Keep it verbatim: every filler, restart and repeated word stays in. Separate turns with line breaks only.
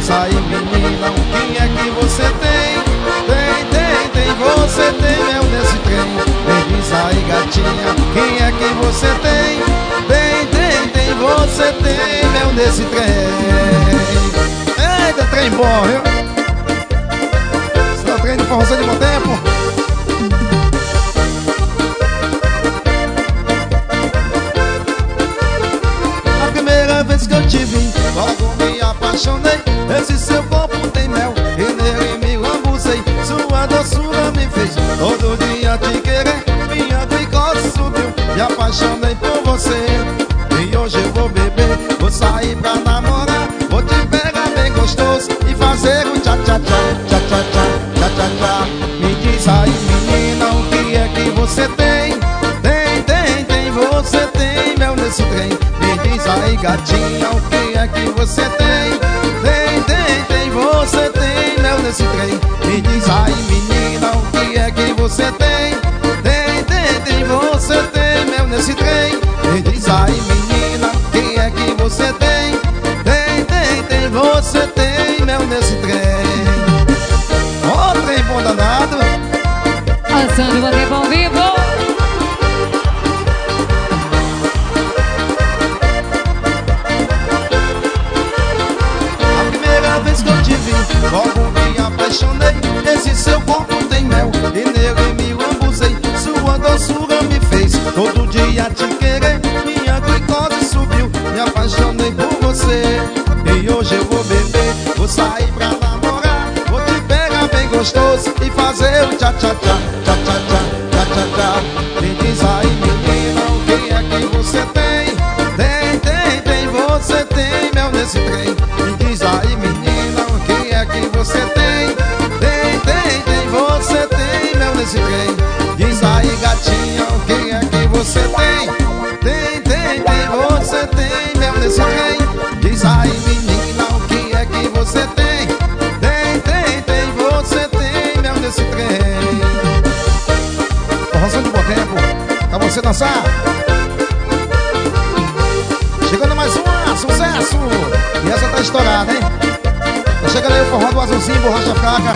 diz aí, menina, o que é que você tem? Tem, tem, tem, você tem mel nesse trem. Me diz aí, gatinha, quem é que você tem? Tem, tem, tem, você tem mel nesse trem. Eita, trem bom, viu? Esse é o trem do forrozão de bom tempo. A primeira vez que eu te vi, logo me apaixonei. Esse seu corpo tem mel e nele me lambuzei. Sua doçura me fez todo dia te querer. Minha glicose subiu, me apaixonei por você. E hoje eu vou beber, vou sair pra namorar. Vou te pegar bem gostoso e fazer um tchá-tchá-tchá, tchá-tchá-tchá, tchá-tchá-tchá. Me diz aí, menina, o que é que você tem? Tem, tem, tem, você tem mel nesse trem. Me diz aí, gatinha, o que é que você tem? Tem, tem, tem, você tem mel nesse trem. Me diz aí, menina, o que é que você tem? Tem, tem, tem, você tem mel nesse trem. Me diz aí, menina, o que é que você tem? Tem, tem, tem, você tem mel nesse trem. Ó, oh, trem bom danado.
Passando o tempo ao vivo.
Logo me apaixonei, esse seu corpo tem mel e nele me lambuzei. Sua doçura me fez todo dia te querer. Minha glicose subiu, me apaixonei por você. E hoje eu vou beber, vou sair pra namorar. Vou te pegar bem gostoso e fazer o tchá-tchá-tchá, tchá-tchá-tchá, tchá-tchá-tchá. Me diz aí, menina, o que é que você tem? Tem, tem, tem, você tem mel nesse trem. Me diz aí, menina, que você tem? Tem, tem, tem, você tem mel nesse trem. Diz aí, gatinha, o que é que você tem? Tem, tem, tem, você tem mel nesse trem. Diz aí, menina, o que é que você tem? Tem, tem, tem, você tem mel nesse trem. Forrozão de bom tempo, pra você dançar. Chegando mais uma, sucesso! E essa tá estourada, hein? Tá chegando aí o forró do azulzinho, borracha fraca.